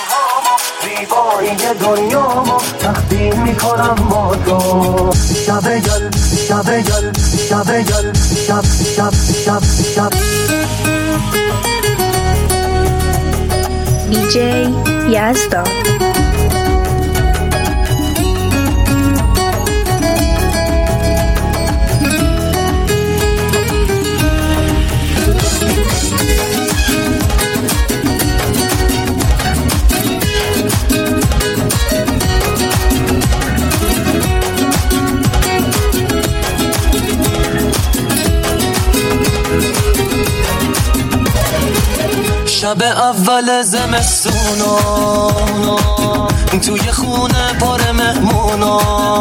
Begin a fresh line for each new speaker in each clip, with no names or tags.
آرزوهامو زیبایی دنیامو تقدیم میکنم با تو. شب گل شب گل شب گل شب شب شب شب.
DJ یزدان.
شب اول زمستونا توی خونه پر مهمونا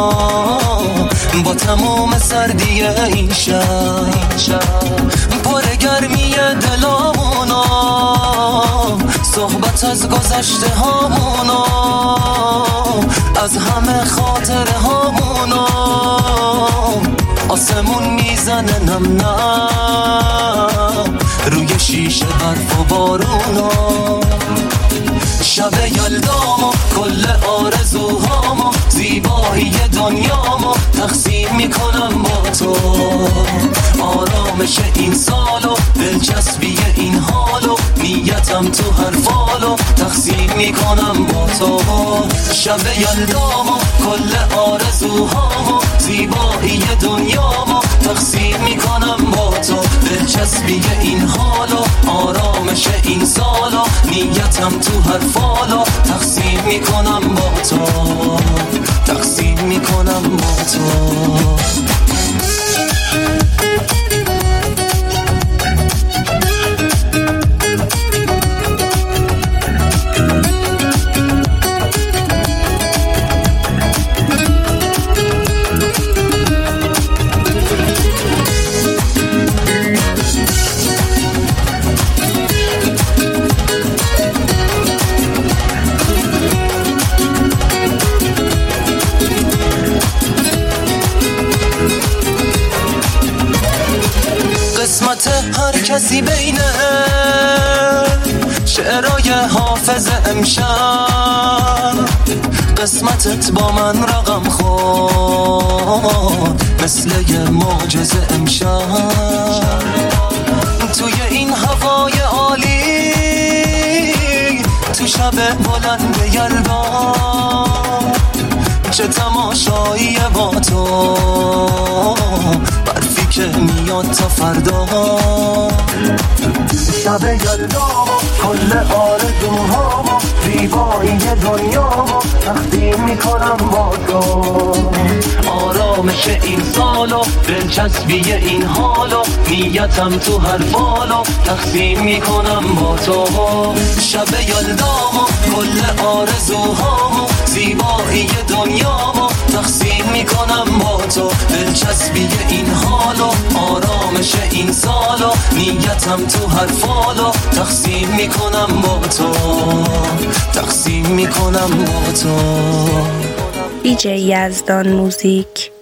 با تمام سردی این شب پر گرمی دلامونا صحبت از گذشته هامونا از همه خاطره هامونا آسمون میزنه نم نم روی شیشه برف و بارونا. شب یلدامو کل آرزوهامو زیبایی دنیامو تقسیم میکنم با تو. آرامش این سالو دلچسبی این حالو نیتم تو هر فالو تقسیم میکنم با تو. شب یلدامو کل آرزوهامو زیبایی دنیامو تقسیم میکنم با تو. دلچسبی این حالو آرامش این سالو نیتم تو هر فالو تقسیم میکنم با تو. تقسیم میکنم با تو. قسمت هر کسی بینه شعرهای حافظ امشب قسمتت با من رقم خورد مثل یه معجزه امشب توی این هوای عالی تو شب بلند یلدا چه تماشایی با تو برفی که میاد تا فردا.
شب یلدامو کل آرزوهامو زیبایی دنیامو تقدیم میکنم با تو.
آرامش این سالو دلچسبی این حالو نیتم تو هر فالو تقسیم میکنم با تو. شب یلدامو کل آرزوهامو زیبایی دنیامو تقسیم میکنم با تو. دلچسبی این حالو آرامش این سالو نیتم تو هر فالو تقسیم میکنم با تو. تقسیم میکنم با تو.
DJ یزدان موزیک.